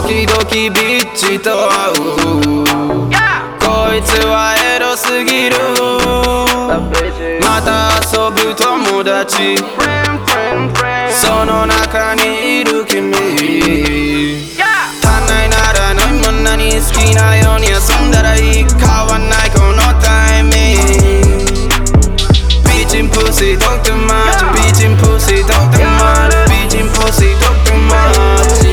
時々ビッチと会うこいつはエロすぎるまた遊ぶ友達その中にいる君足んないなら飲み物に好きなように遊んだらいい変わんないこのタイミングBeaching pussy talk too much Beaching pussy talk too much Beaching pussy talk too much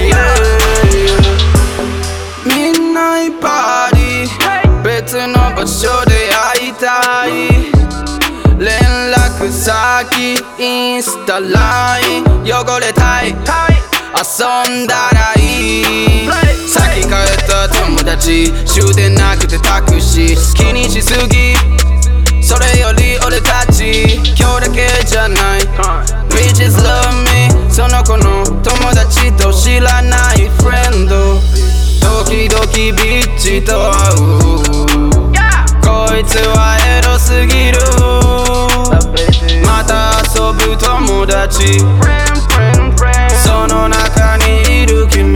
Midnight party 別の場所で会いたい連絡先インスタ LINE 汚れたい遊んだらいい先帰った友達終電なくてタクシー気にしすぎそれより俺たち今日だけじゃない Bitches love me その子の友達と知らないフレンド時々ビッチと会うこいつはエロすぎるまた遊ぶ友達その中にいる君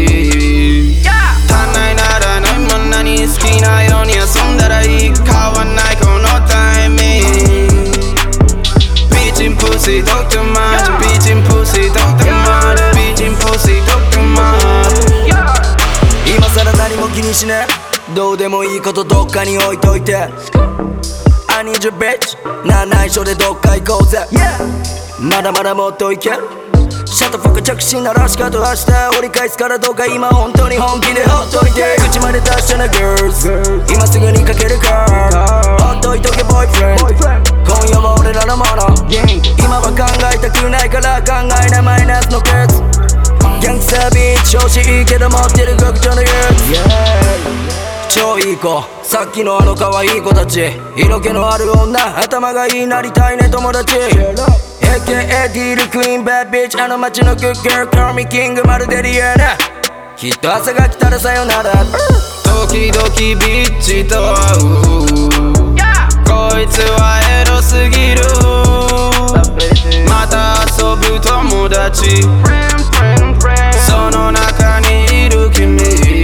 足んないなら飲み物に好きなように遊んだらいい変わんないこのタイミング Beaching pussy talk too much Beaching pussy talk too much Beaching pussy talk too much 今さら何も気にしねえどうでもいいことどっかに置いといて I need your bitch な内緒でどっか行こうぜ、まだまだもっといけるシャットフック着信ならしかと明日折り返すからどうか今本当に本気でほっといて口まで出したな girls 今すぐにかけるかほっといとけボーイフレンド今夜も俺らのもの今は考えたくないから考えないマイナスのケツギャングサービー調子いいけど持ってる極上のユース超いい子さっきのあの可愛い子たち色気のある女頭がいいなりたいね友達 AKA ディールクイーンバッドビッチあの街のグッガール Call me king まるでリアナきっと朝が来たらさよなら時々ビッチと会うこいつはエロすぎるまた遊ぶ友達その中にいる君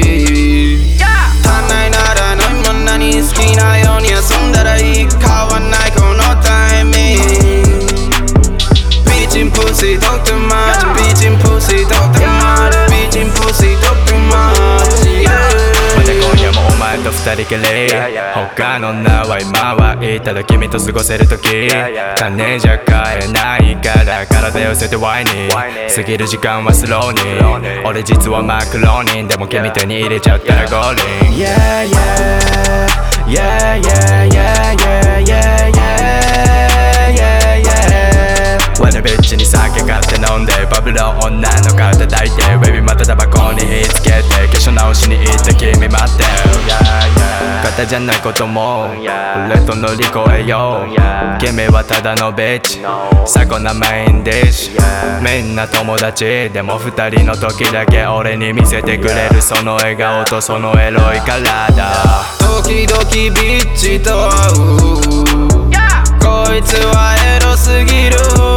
足んないなら飲み物に好きなように遊んだらいい変わんないこのタイミング Beaching pussy talk too much Beaching pussy talk too much Beaching pussy talk too much また今夜もお前と二人きり他の女は今はいただ君と過ごせる時金じゃ買えないから体寄せてワイに過ぎる時間はスローに俺実はマクローニンでも君手に入れちゃったらゴーリン Yeah yeah yeah yeah yeah yeah yeah yeah yeah ワナビッチに酒買って飲んでバブル女の顔叩いて Baby またタバコに火つけて化粧直しに行って君待って肩じゃないこともレッド乗り越えよう君はただのビッチ最高なメインディッシュみんな友達でも二人の時だけ俺に見せてくれるその笑顔とそのエロい体時々ビッチと会うこいつはエロすぎる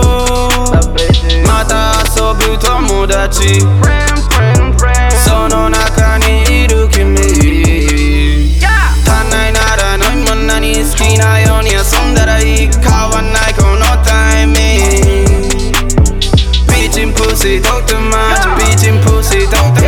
また遊ぶ友達その中にいる君足んないなら飲み物に好きなように遊んだらいい変わんないこのタイミング Beaching pussy talk too much Beaching pussy talk too much